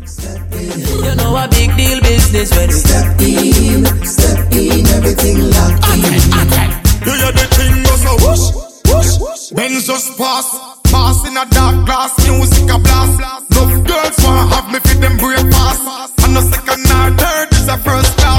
You know a big deal business when we step in, everything locked in. You hear the thing goes so whoosh, whoosh, whoosh. Benz just pass in a dark glass, music a blast. Love girls want have me fit them breakfast. And the second or third is a first class.